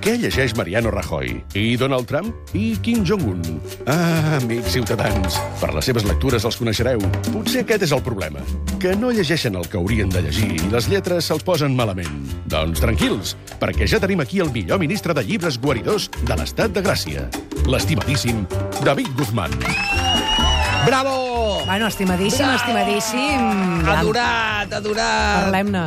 Què llegeix Mariano Rajoy? I Donald Trump? I Kim Jong-un? Ah, amics ciutadans, per les seves lectures els coneixereu. Potser aquest és el problema, que no llegeixen el que haurien de llegir i les lletres se'ls posen malament. Doncs tranquils, perquè ja tenim aquí el millor ministre de llibres guaridors de l'Estat de Gràcia, l'estimadíssim David Guzmán. Bravo! Bueno, estimadíssim, estimadíssim. Adorat. Parlem-ne.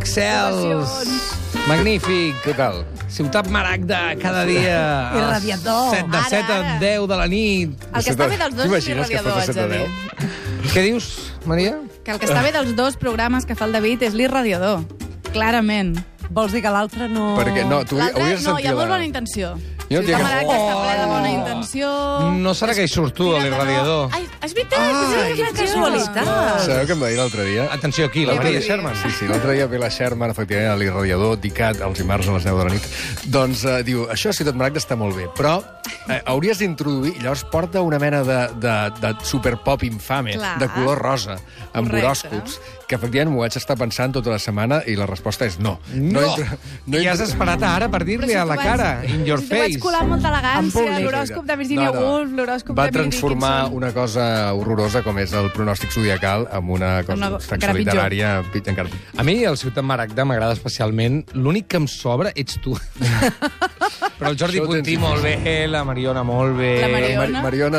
Excels. Magnífic. Què tal? Ciutat Maragda, cada dia. Irradiador. 7 a 10 de la nit. El que està bé dels dos és T'imagines que l'irradiador, fos a haig de 7 a dir. Què dius, Maria? Que el que està bé dels dos programes que fa el David és l'irradiador. Clarament. Vols dir que l'altre no... Perquè no, tu L'altre, hauries no, sentit hi ha molt la... bona intenció. Jo no Ciutat dic- Maragda està ple de bona intenció. No serà que hi surt tu, a l'irradiador. Ai, és veritat, quina casualitat. Sabeu què em va dir l'altre dia? Atenció aquí, la Maria Sherman. Sí, l'altre dia ve la Sherman, efectivament, a l'irradiador, dicat als dimarts a les 10 de la nit. Doncs diu, això a Ciutat Maragda està molt bé, però hauries d'introduir, llavors porta una mena de superpop infame, Clar. de color rosa, amb Correcte. horòscops, que efectivament m'ho vaig estar pensant tota la setmana i la resposta és no. I has esperat ara per dir-li a la cara, in your si t'ho vaig face. colar amb molta En elegància, públic. l'horòscop de Virginia Woolf, l'horòscop Va de Emily transformar Dickinson. una cosa horrorosa com és el pronòstic zodiacal amb una cosa Una secció encara pitjor. literària encara pitjor. A mi, el Ciutat Maragda m'agrada especialment. L'únic que em sobra ets tu. Però el Jordi Això ho tens Puntí molt bé, la Mariona molt bé. La Mariona.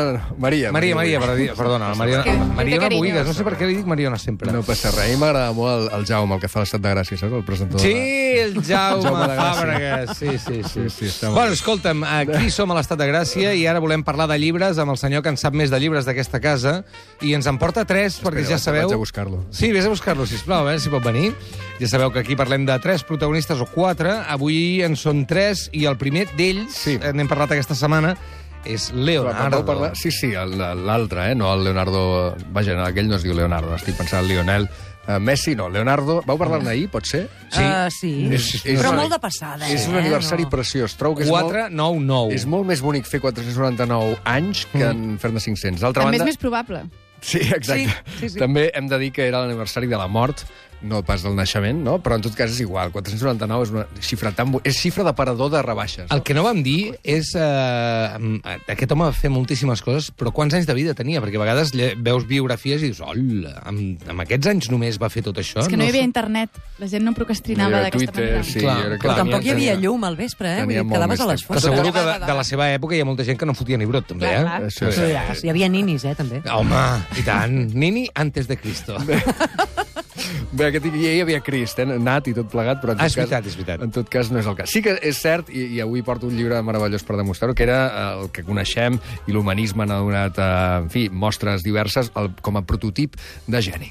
Maria, Perdona. La Mariona, És que té Mariona carinyo. Buigues. No sé per què li dic Mariona sempre. No passa res. A mi m'agrada molt el Jaume, el que fa l'Estat de Gràcia, saps? El presentador. Sí, el Jaume Jaume de Gràcia. Fàbregas. Sí, està molt Bueno, bé. escolta'm, aquí som a l'Estat de Gràcia i ara volem parlar de llibres amb el senyor que en sap més de llibres d'aquesta casa i ens en porta 3, perquè ja sabeu... Vaig a buscar-lo. Sí, vés a buscar-lo, sisplau, a veure si pot venir. Ja sabeu que aquí parlem de 3 protagonistes o 4. Avui en són 3 i el primer d'ells, Sí. n'hem parlat aquesta setmana, és Leonardo. Sí, l'altre, no el Leonardo... Vaja, aquell no es diu Leonardo, estic pensant en Lionel. Messi, no, Leonardo... Vau parlar-ne ahir, pot ser? Sí. És Però una- molt de passada, És un aniversari preciós. Trobo que és 499. és molt més bonic fer 499 anys que en fer-ne 500. D'altra També banda... és més probable. Sí, exacte. Sí. També hem de dir que era l'aniversari de la mort, no pas del naixement, no? Però en tot cas és igual. 499 és una xifra és xifra d'aparador de rebaixes. El que no vam dir és... aquest home va fer moltíssimes coses, però quants anys de vida tenia? Perquè a vegades veus biografies i dius, hola, amb aquests anys només va fer tot això? És que no hi havia internet. La gent no procrastinava No hi havia d'aquesta Twitter, manera. sí, Clar, jo crec que Però tampoc hi havia tenia- llum al vespre, Vull tenia dir, molt quedaves més a les temps. Que fotos. seguro que de la seva època hi ha molta gent que no fotia ni brot, també, Clar. Això Sí, és... hi havia ninis, també. Home, i tant. Nini antes de Cristo. Bé, aquest ja hi havia Crist, nat i tot plegat, però en tot És cas, veritat, és veritat. En tot cas no és el cas. Sí que és cert, i avui porto un llibre meravellós per demostrar-ho, que era el que coneixem, i l'humanisme n'ha donat, en fi, mostres diverses, com a prototip de geni.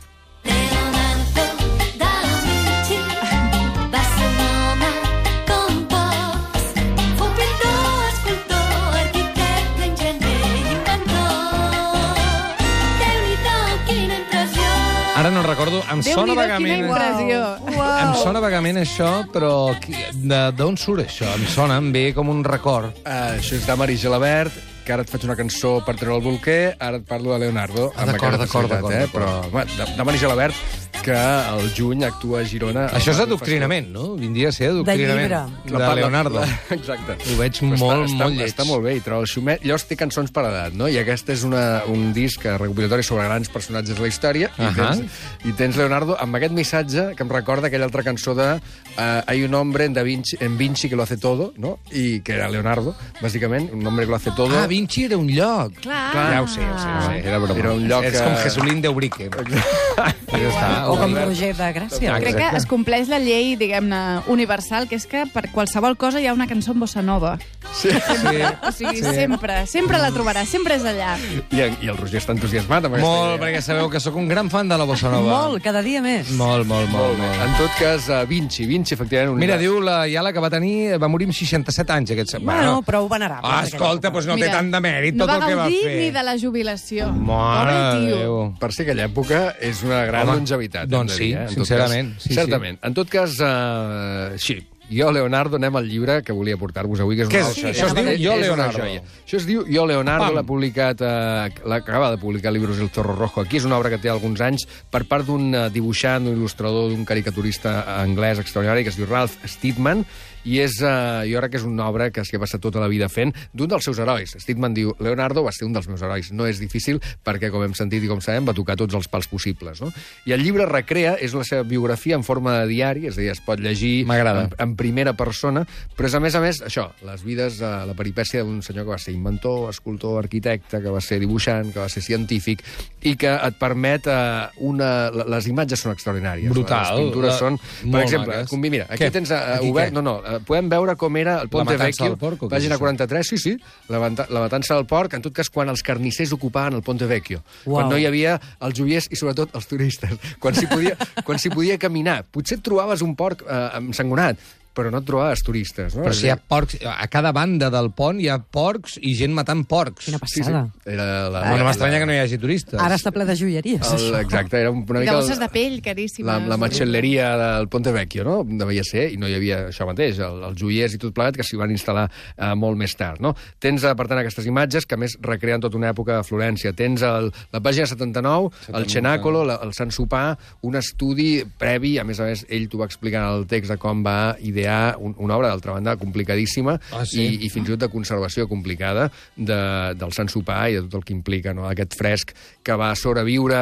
Leonardo da Vinci va ser un home com pocs. Fou pintor, escultor, arquitecte, enginyer i inventor. Déu-n'hi-do, quina impressió! Ara no recordo, em sona Déu-n'hi-do, quina vagament... impressió. Em sona vagament això, però d'on surt això? Em sona, em ve com un record. Això és d'Amari Gelabert, que ara et faig una cançó per treure el bolquer, ara et parlo de Leonardo. Ah, amb d'acord, aquesta facilitat, d'acord. Però, bueno, d'Amari Gelabert, que al juny actua a Girona... Això és adoctrinament, no? Vindria a ser adoctrinament. llibre. De Leonardo. Exacte. Ho veig Però molt lleig. Està molt bé, i trobo el xumet. Llavors té cançons per edat, no? I aquest és un disc recopilatori sobre grans personatges de la història, i tens Leonardo amb aquest missatge que em recorda aquella altra cançó de hay un hombre en Vinci que lo hace todo, no? I que era Leonardo, bàsicament, un hombre que lo hace todo. Ah, Vinci era un lloc. Clar. Ja ho sé. Era broma. Era un lloc És que- com Jesulín d'Eurique. Ja està. O com Roger de Gràcia. Crec que es compleix la llei, diguem-ne, universal, que és que per qualsevol cosa hi ha una cançó en bossa nova. Sí. O sigui, sempre la trobaràs, sempre és allà. I el Roger està entusiasmat amb aquesta Molt, idea. perquè sabeu que sóc un gran fan de la bossa nova. Molt, cada dia més. Molt. Molt bé. En tot cas, Vinci, efectivament... Mira, diu la Iala que va morir amb 67 anys. Bueno, prou venerable. Escolta, doncs no té Mira, tant de mèrit no tot el que va gaudir fer. ni de la jubilació. Mare Pobre de tio. Déu. Per ser aquella època és una gran Home, longevitat. doncs hem de dir, sí, En tot sincerament, cas, sí, certament. En tot cas, sí, jo, Leonardo, anem al llibre que volia portar-vos avui, que és Què una és? altra- Això es diu és Jo, una Leonardo. joia. Això es diu Jo, Leonardo, Pam. l'ha publicat, l'acaba de publicar Libros El Zorro Rojo. Aquí és una obra que té alguns anys per part d'un dibuixant, d'un il·lustrador, d'un caricaturista anglès extraordinari que es diu Ralph Steadman, i és, jo crec que és una obra que s'hi ha passat tota la vida fent, d'un dels seus herois. Steadman diu, Leonardo va ser un dels meus herois. No és difícil perquè, com hem sentit i com sabem, va tocar tots els pals possibles. No? I el llibre recrea, és la seva biografia en forma de diari, és a dir, es pot llegir en primera persona, però és, a més, això, les vides, la peripècia d'un senyor que va ser inventor, escultor, arquitecte, que va ser dibuixant, que va ser científic, i que et permet les imatges són extraordinàries. Brutal. Les pintures són... Per exemple, mira, aquí tens obert... No, podem veure com era el Ponte Vecchio, pàgina 43, sí, la matança del porc, en tot cas, quan els carnissers ocupaven el Ponte Vecchio, quan no hi havia els joiers i, sobretot, els turistes, quan s'hi podia caminar. Potser et trobaves un porc ensangonat, però no et trobaves turistes. No? Però si hi ha porcs... A cada banda del pont hi ha porcs i gent matant porcs. Quina passada. Sí. No m'estranya que no hi hagi turistes. Ara està ple de joieries. Exacte, era una mica... De bosses de pell, caríssimes. La macelleria del Ponte Vecchio, no? Devia ser, i no hi havia això mateix, els joiers i tot plegat, que s'hi van instal·lar molt més tard. No? Tens, per tant, aquestes imatges que, a més, recreen tota una època a Florència. Tens la pàgina 79, el Cenacolo, el Sant Sopar, un estudi previ, a més, ell t'ho va explicar en el text de com va idear una obra, d'altra banda, complicadíssima i fins i tot de conservació complicada del Sant Sopar i de tot el que implica, no? Aquest fresc que va sobreviure,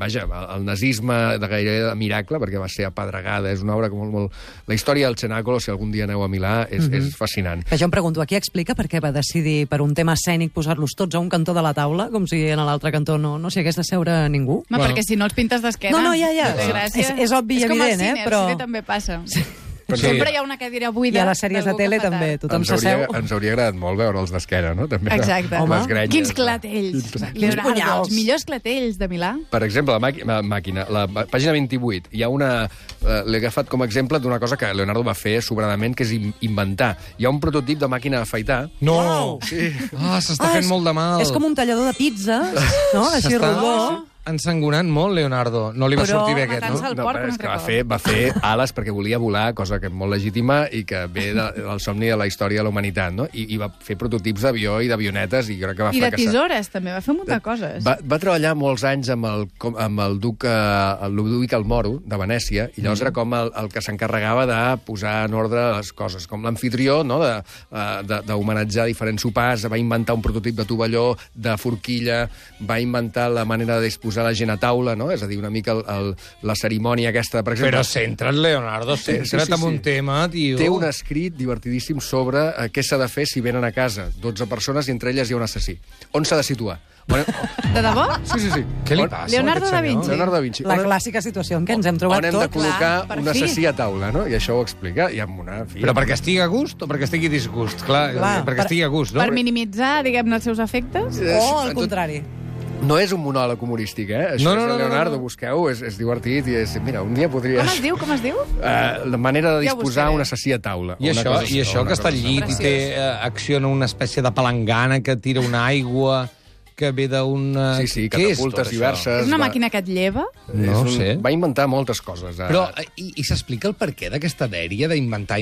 el nazisme de gairebé de miracle, perquè va ser apedregada. És una obra que molt... La història del Cenacolo, si algun dia aneu a Milà, és fascinant. Que jo em pregunto, aquí explica per què va decidir, per un tema escènic, posar-los tots a un cantó de la taula, com si en l'altre cantó no s'hi hagués de seure ningú? Perquè si no els pintes d'esquena... No, ja. És obvi i evident, però... És com al cine, també passa. Sí. Sempre hi ha una cadira buida. I a les sèries de tele també, tothom s'asseu. Ens hauria agradat molt veure'ls d'esquena, no? També, exacte. Home, quins clatells. Leonardo, els millors clatells de Milà. Per exemple, la màquina, la pàgina 28, hi ha una... L'he agafat com a exemple d'una cosa que Leonardo va fer sobradament, que és inventar. Hi ha un prototip de màquina d'afaitar. No! Sí. S'està fent molt de mal. És com un tallador de pizza, no? Així rodó. Ensangonant molt, Leonardo. No li va sortir bé aquest, no? El porc, és que va fer ales perquè volia volar, cosa que és molt legítima i que ve del somni de la història de la humanitat, no? I va fer prototips d'avió i d'avionetes i crec que va fracassar. I de tisores, també, va fer molta coses. Va treballar molts anys amb el duc Ludovic el Moro, de Venècia, i llavors era com el que s'encarregava de posar en ordre les coses, com l'amfitrió, no?, d'homenatjar diferents sopars, va inventar un prototip de tovalló, de forquilla, va inventar la manera de disposar la gent a taula, no? És a dir, una mica la cerimònia aquesta, per exemple... Però centra't, Leonardo, centra't en un tema, tio. Té un escrit divertidíssim sobre què s'ha de fer si venen a casa 12 persones i entre elles hi ha un assassí. On s'ha de situar? De debò? Sí. Què li passa Leonardo da Vinci. Leonardo da Vinci. La clàssica situació en què ens hem trobat tots. On hem de col·locar un assassí a taula, no? I això ho explica. I amb una... Però perquè estigui a gust o perquè estigui a disgust? Clar, perquè estigui a gust, no? Per minimitzar, diguem-ne, els seus efectes? O al contrari? No és un monòleg humorístic, Això és Leonardo, busqueu, és divertit i és... Mira, un dia podria... Com es diu? La manera de disposar un assassí a taula. I això que està al llit i acciona una espècie de palangana que tira una aigua que ve d'una... Sí, catapultes diverses... És una màquina que et lleva? No ho sé. Va inventar moltes coses. Però, i s'explica el perquè d'aquesta dèria d'inventar?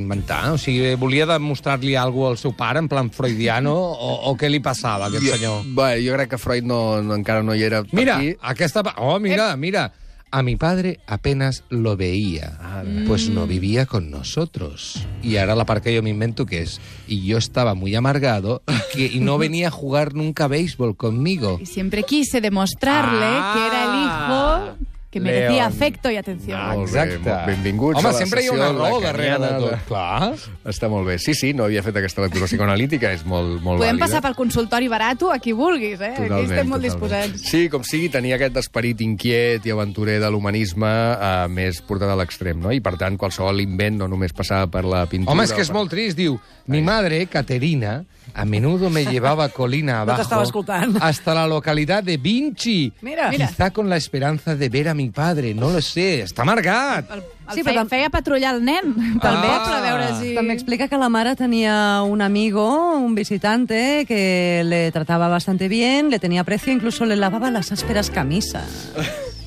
O sigui, volia demostrar-li alguna cosa al seu pare, en plan freudiano, o què li passava a aquest senyor? Bé, jo crec que Freud encara no hi era per mira, aquí. Aquesta... Oh, mira. A mi padre apenas lo veía, pues no vivía con nosotros. Y ahora la parte que yo me invento que es, y yo estaba muy amargado y no venía a jugar nunca béisbol conmigo. Y siempre quise demostrarle que era el hijo que merecía afecto i atenció. Exacte. Benvinguts a la sessió sempre hi ha una raó darrere de tot. Clar. Està molt bé. Sí, no havia fet aquesta lectura psicoanalítica, és molt vàlida. Podem passar pel consultori barato a qui vulguis, Aquí estem molt disposats. Sí, com sigui, tenia aquest esperit inquiet i aventurer de l'humanisme més portat a l'extrem, no? I, per tant, qualsevol invent no només passava per la pintura... Home, és que és molt trist, diu... Mi madre, Caterina, a menudo me llevaba colina abajo hasta la localidad de Vinci. Mira. Quizá con la esperanza de ver a mi padre, no lo sé, està amargat. Sí, però feia patrullar el nen, també, per veure si... També explica que la mare tenia un amigo, un visitante, que le trataba bastante bien, le tenía aprecio, incluso le lavaba las ásperas camisas.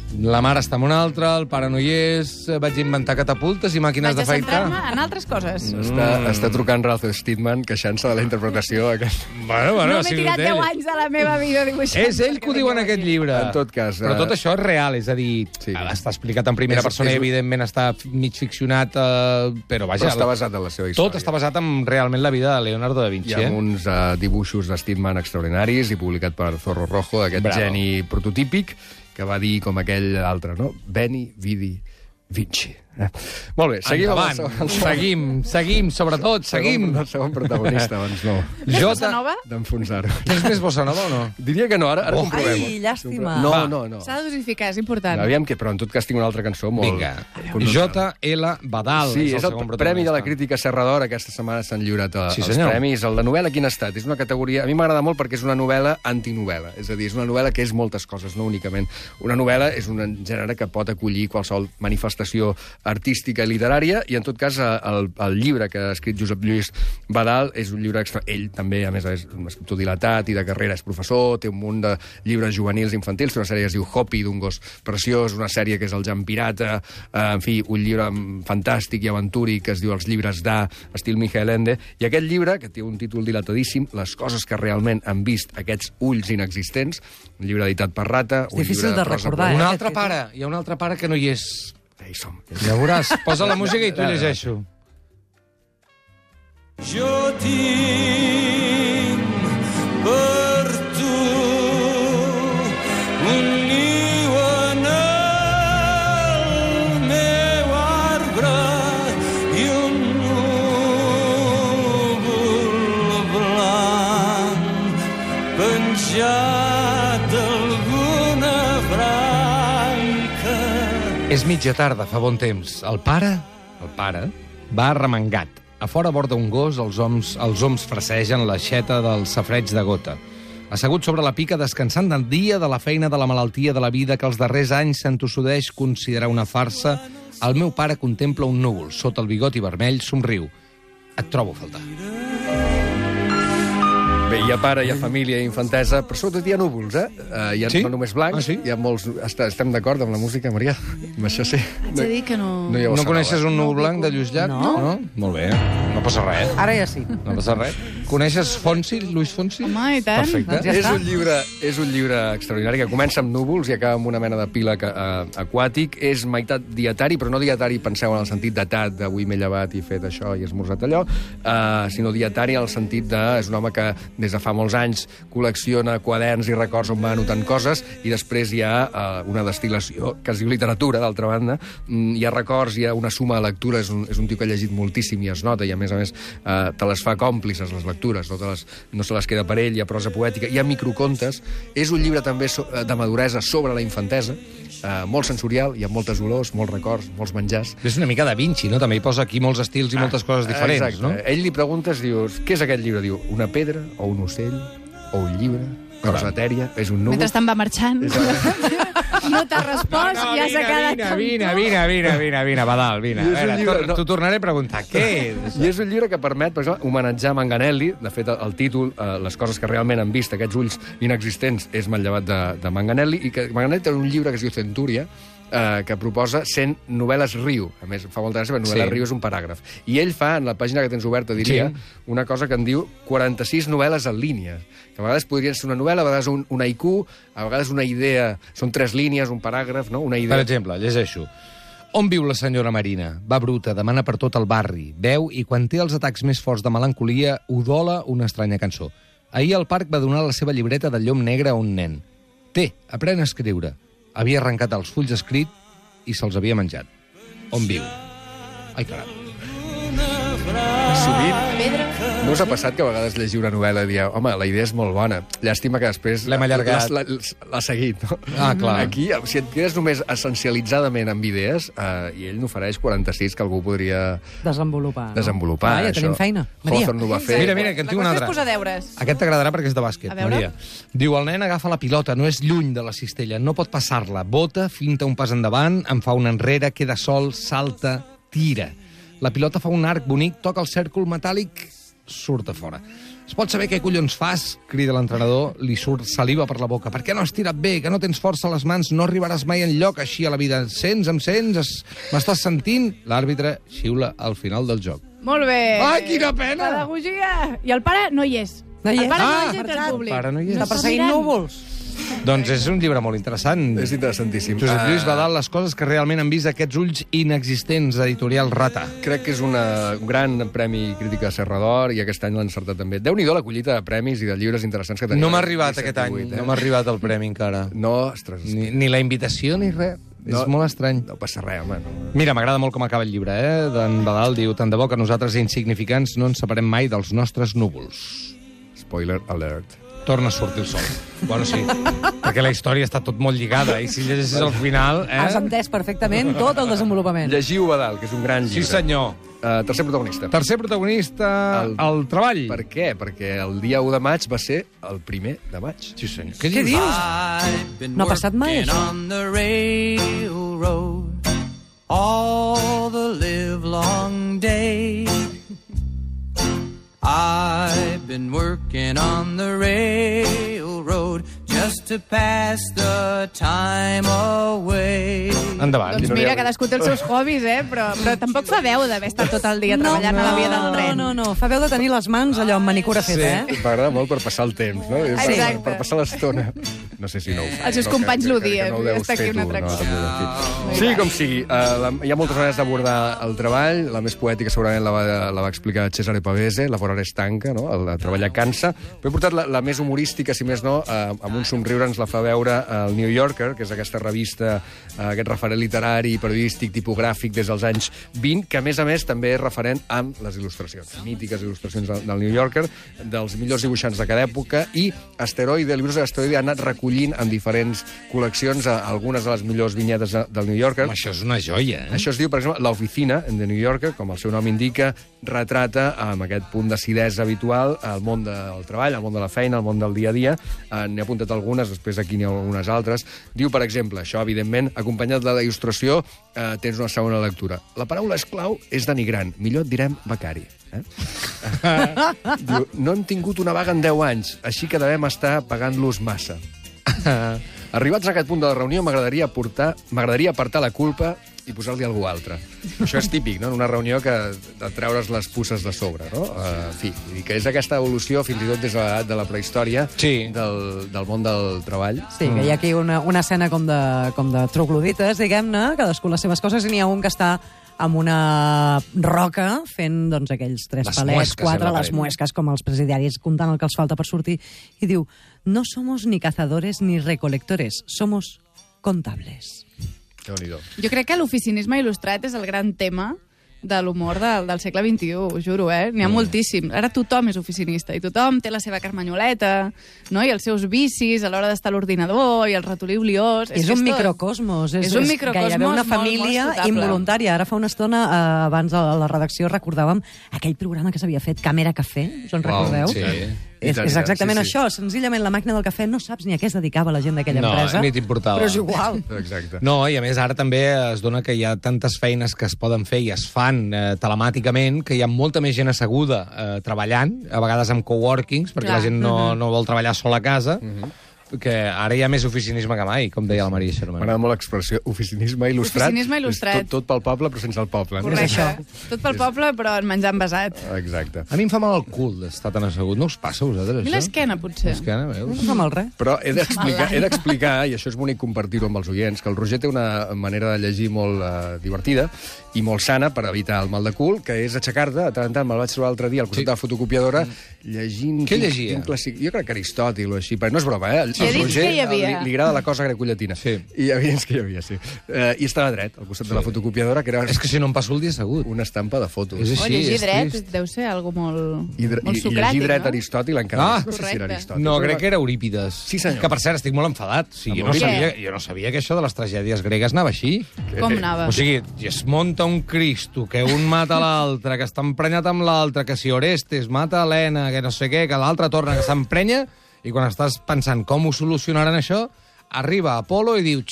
La mare està amb una altra, el pare no hi és, vaig inventar catapultes i màquines Vaig a d'afaitar. centrar-me en altres coses. Està trucant Ralph Steedman queixant-se de la interpretació. Bueno, No ha m'he sigut tirat ell. 10 anys de la meva vida dibuixant. És ell que ho diu en aquest llibre. En tot cas, Però tot això és real, és a dir, Sí. està explicat en primera persona i evidentment està mig ficcionat, però vaja... Però està basat en la seva història. Tot està basat en realment la vida de Leonardo da Hi Vinci. ha uns dibuixos de Steedman extraordinaris i publicat per Zorro Rojo, aquest Bravo. geni prototípic, que va dir com aquell altre, no? Veni, vidi, Vinci. Molt bé, seguim amb Endavant, seguim, sobretot, seguim. El segon protagonista, doncs no. Bossa nova? D'enfonsar-ho. Tens més bossa nova o no? Diria que no, ara comprovem. Ai, llàstima. No, Va. no. S'ha de dosificar, és important. Aviam que, però en tot cas tinc una altra cançó molt... Vinga. connotada. J.L. Badal Sí, és el segon Premi de la protagonista. Crítica Serrador. Aquesta setmana s'han lliurat Sí, els senyor. premis. El de novel·la, quin ha estat? És una categoria... A mi m'agrada molt perquè és una novel·la antinovel·la. És a dir, és una novel·la que és moltes coses, no únicament. Una novel·la és un gènere que pot acollir qualsevol manifestació artística i literària, i en tot cas el llibre que ha escrit Josep Lluís Badal és un llibre extra... Ell també, a més, és un escriptor dilatat i de carrera és professor, té un munt de llibres juvenils infantils, té una sèrie que es diu Hopi, d'un gos preciós, una sèrie que és El Jan Pirata, en fi, un llibre fantàstic i aventúric que es diu Els llibres d'A, estil Michael Ende, i aquest llibre, que té un títol dilatadíssim, Les coses que realment han vist aquests ulls inexistents, un llibre editat per Rata, un difícil llibre de prosa recordar, Un eh? altre pare, hi ha un altre pare que no hi és. Hi som. Ja veuràs, posa la música i tu llegeixo. Jo tinc per tu un niu en el meu arbre i un núvol blanc penjat d'alguna branca. És mitja tarda, fa bon temps. El pare, va arremangat. A fora borda un gos, els oms frasegen l'aixeta del safreig de gota. Assegut sobre la pica, descansant del dia, de la feina, de la malaltia, de la vida, que els darrers anys s'entossudeix considerar una farsa, el meu pare contempla un núvol. Sota el bigoti vermell, somriu. Et trobo a faltar. Bé, hi ha pare, hi ha família, hi ha infantesa, però sobretot hi ha núvols, eh? Hi ha Sí? no només blancs, Ah, sí? hi ha molts... Estem d'acord amb la música, Maria? Amb això sí. Haig de dir que no... hi ha No bossa coneixes nova. un núvol blanc de Lluís Llach? No. Molt bé, no passa res. Ara ja sí. No passa res. Coneixes Fonsi, Luis Fonsi? Home, i tant. Perfecte. Doncs ja està. És un llibre extraordinari que comença amb núvols i acaba amb una mena de píleg aquàtic. És meitat dietari, però no dietari, penseu, en el sentit datat d'avui m'he llevat i fet això i esmorzat allò, sinó dietari en el sentit de... És un home que des de fa molts anys col·lecciona quaderns i records on va anotant coses i després hi ha una destil·lació que es diu literatura, d'altra banda. Hi ha records, hi ha una suma de lectura, és un tio que ha llegit moltíssim i es nota, i a més te les fa còmplices, les lectures, no se les queda per ell, hi ha prosa poètica, hi ha microcontes. És un llibre també de maduresa sobre la infantesa, molt sensorial, hi ha moltes olors, molts records, molts menjars. És una mica Da Vinci, no? També hi posa aquí molts estils i moltes coses diferents, Exacte. no? Ell li preguntes, dius, què és aquest llibre? Diu, una pedra, o un ocell, o un llibre, cosa etèria, és un núvol... Mentrestant va marxant. No t'ha respost, ja s'ha quedat... Vine, Badal, vine. I és un A veure, llibre, no. t'ho tornaré a preguntar. Què és? I és un llibre que permet, per exemple, homenatjar Manganelli. De fet, el títol, les coses que realment han vist, aquests ulls inexistents, és manllevat de Manganelli, i que Manganelli té un llibre que es diu Centúria, que proposa 100 novel·les Riu. A més, fa molta gràcia, perquè novel·la Riu és un paràgraf. I ell fa, en la pàgina que tens oberta, diria, una cosa que en diu 46 novel·les en línia, que a vegades podrien ser una novel·la, a vegades un haiku, a vegades una idea, són 3 línies, un paràgraf, no? Una idea. Per exemple, llegeixo. On viu la senyora Marina? Va bruta, demana per tot el barri, beu i quan té els atacs més forts de melancolia, udola una estranya cançó. Ahir al parc va donar la seva llibreta de llom negre a un nen. Té, aprèn a escriure. Havia arrencat els fulls escrit i se'ls havia menjat. On viu? Ai, caram. Sovint, no us ha passat que a vegades llegiu una novel·la i dieu, home, la idea és molt bona, llàstima que després L'hem allargat. l'ha seguit, no? Ah, clar. Aquí, si et quedes només essencialitzadament amb idees, i ell n'ofereix 46 que algú podria Desenvolupar. desenvolupar. Ja tenim feina. Maria. Hawthorne ho va fer. Mira, que en La tinc un qüestió altre. és posar deures. Aquest t'agradarà perquè és de bàsquet, A veure. Maria. Diu, el nen agafa la pilota, no és lluny de la cistella, no pot passar-la. Bota, finta un pas endavant, en fa un enrere, queda sol, salta, tira. La pilota fa un arc bonic, toca el cèrcol metàl·lic surt a fora. Es pot saber què collons fas? Crida l'entrenador, li surt saliva per la boca. Per què no has tirat bé? Que no tens força a les mans, no arribaràs mai enlloc així a la vida. Em sents? M'estàs sentint? L'àrbitre xiula al final del joc. Molt bé. Ai, quina pena! Pedagogia. I el pare no hi és. No hi és. El pare no Ah, hi és entre el públic. pare no hi és. Està perseguint núvols. Doncs és un llibre molt interessant. És interessantíssim. Josep Lluís Badal, les coses que realment han vist aquests ulls inexistents, editorial Rata. Crec que és un gran premi crítica Serra d'Or i aquest any l'ha encertat també. Déu-n'hi-do la collita de premis i de llibres interessants que tenim. No m'ha arribat aquest any, no m'ha arribat el premi encara. No, ostres, Ni la invitació ni res. No. És molt estrany. no passa res, home. No. Mira, m'agrada molt com acaba el llibre, d'en Badal. Diu, tant de bo que nosaltres insignificants no ens separem mai dels nostres núvols. Spoiler alert. Torna a sortir el sol. Bueno, sí, perquè la història està tot molt lligada, i si llegeixes al final... Has entès perfectament tot el desenvolupament. Llegiu Badal, que és un gran llibre. Sí, senyor. Tercer protagonista. Tercer protagonista, el treball. Per què? Perquè el dia 1 de maig va ser el 1 de maig. Sí, senyor. Què dius? No ha passat mai, això? On the railroad all the livelong day. I've been working on the railroad just to pass the time away. Endavant. Doncs mira, cadascú té els seus hobbies, però tampoc fa veu d'haver estat tot el dia treballant a la via del tren. No. Fa veu de tenir les mans allò amb manicura feta, M'agrada molt per passar el temps, no? És Exacte. per passar l'estona. No sé si no ho fa. Els seus no, companys que l'odien, no ho deus està aquí fer una tu, altra cosa. també, en fi. Sí, com sigui. Hi ha moltes maneres d'abordar el treball. La més poètica segurament la va explicar Cesare Pavese, la fora estanca, no? El treballar cansa. Però he portat la més humorística, si més no, amb un somriure ens la fa veure el New Yorker, que és aquesta revista, aquest referent literari, periodístic, tipogràfic des dels anys 20, que a més també és referent amb les il·lustracions, mítiques il·lustracions del New Yorker, dels millors dibuixants de cada època, i Asteroide, el llibre d'Asteroide ha anat recollint en diferents col·leccions algunes de les millors vinyetes del New Yorker. Home, això és una joia, Això es diu, per exemple, l'oficina de New Yorker, com el seu nom indica, retrata amb aquest punt d'acidesa habitual el món del treball, el món de la feina, el món del dia a dia. N'he apuntat algunes, després aquí n'hi ha algunes altres. Diu, per exemple, això, evidentment, acompanyat de la il·lustració, tens una segona lectura. La paraula esclau és denigrant, millor et direm becari. Diu, no hem tingut una vaga en 10 anys, així que devem estar pagant-los massa. Arribats a aquest punt de la reunió, m'agradaria apartar la culpa i posar-li a algú altre. Això és típic, no?, en una reunió de treure's les puces de sobre, no? En fi, vull dir que és aquesta evolució, fins i tot des de l'edat de la prehistòria, Sí. del món del treball. Sí, que hi ha aquí una escena com de troglodites, diguem-ne, cadascú les seves coses, i n'hi ha un que està amb una roca fent, doncs, aquells 3 Les palets, muesques, 4, la les paret. muesques, com els presidiaris, comptant el que els falta per sortir, i diu, no somos ni cazadores ni recolectores, somos contables. Déu-n'hi-do. Jo crec que l'oficinisme il·lustrat és el gran tema de l'humor del segle XXI, ho juro, N'hi ha moltíssim. Ara tothom és oficinista i tothom té la seva carmanyoleta, no? I els seus vicis a l'hora d'estar a l'ordinador i el ratolí obliós. És un microcosmos, és un microcosmos gairebé una molt, família molt explotable. involuntària. Ara fa una estona, abans a la redacció, recordàvem aquell programa que s'havia fet, Càmera Cafè, us en recordeu? Sí. És I tant, exactament sí, sí. això, senzillament la màquina del cafè no saps ni a què es dedicava la gent d'aquella No, empresa. ni t'importava. Però és igual. Exacte. No, i a més ara també es dona que hi ha tantes feines que es poden fer i es fan telemàticament, que hi ha molta més gent asseguda treballant, a vegades amb coworkings, perquè Clar. la gent no vol treballar sola a casa, que ara hi ha més oficinisme que mai, com deia la Maria Sherman. M'agrada molt l'expressió oficinisme il·lustrat. Oficinisme il·lustrat. És tot pel poble, però sense el poble. No? Correcte. Tot pel poble, però en menjar envasat. Exacte. A mi em fa mal el cul d'estar tan assegut. No us passa a vosaltres, A mi això? l'esquena, potser. L'esquena, veus? No fa mal res. Però he d'explicar, i això és bonic compartir-ho amb els oients, que el Roger té una manera de llegir molt divertida i molt sana per evitar el mal de cul, que és aixecar-te, de tant en tant, me'l vaig trobar l'altre dia al costat de la fotocopiadora, llegint... Què llegia? Jo crec que Aristòtil o així, però no és broma, He dit que hi havia. Li agrada la cosa grecollatina. Sí. I hi havia que hi havia, sí. I estava dret, al costat de la fotocopiadora, que era És que si no em passo el dia assegut. una estampa de fotos. És O així, llegir és dret trist. deu ser algo molt, I molt llegir socràtic, dret no? Aristòtil encara Ah, no sé si era correcte. Aristòtil. No, però crec que era Eurípides. Sí, senyor. Que, per cert, estic molt enfadat. O sigui, Amb jo no sabia que això de les tragèdies gregues anava així. Com anava? O sigui, es munta un Cristo, que un mata l'altre, que està emprenyat amb l'altre, que si Orestes mata Helena, que no sé què, que l'altre torna, que s'emprenya, i quan estàs pensant com ho solucionaran això, arriba Apolo i diu,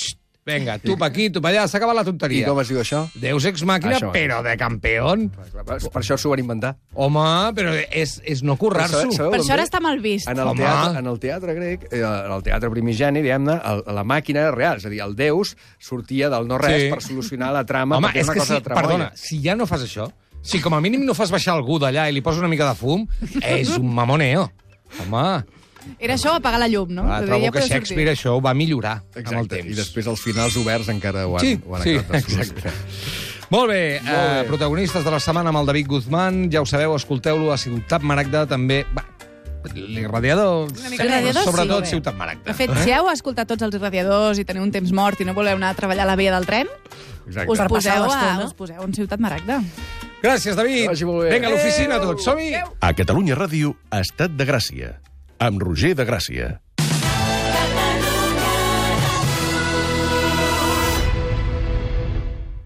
Vinga, tu pa aquí, tu pa allà, s'ha acabat la I tonteria. com es diu això? Deus ex màquina, Això. però de campeón. Per això s'ho van inventar. Home, però és no currar-s'ho. Sabeu Per d'on això ara ve? està mal vist. En el teatre grec, en el teatre primigeni, diguem-ne, la màquina era real. És a dir, el déus sortia del no-res Sí. per solucionar la trama, Home, perquè és és una que cosa si, de tramoia. perdona, si ja no fas això, si com a mínim no fas baixar algú d'allà i li poses una mica de fum, és un mamoneo. Home, Era això, apagar la llum, no? clar, Vull dir, trobo ja que podeu Shakespeare això ho va millorar amb el Exacte, temps. i després els finals oberts encara ho han, Sí, ho han sí, acabat de exacte. solucionar. Molt bé, protagonistes de la setmana amb el David Guzmán, ja ho sabeu, escolteu-lo a Ciutat Maragda, també... Va, l'Irradiador, Irradiador, sobretot sí. Ciutat Maragda. De fet, si heu escoltat tots els irradiadors i teniu un temps mort i no voleu anar a treballar a la via del tren, Exacte. us Per passar poseu, l'estona. us poseu en Ciutat Maragda. Gràcies, David. Que vagi molt bé. Vinga, a l'oficina, tots. Som-hi! A Catalunya Ràdio, Estat de Gràcia, amb Roger de Gràcia.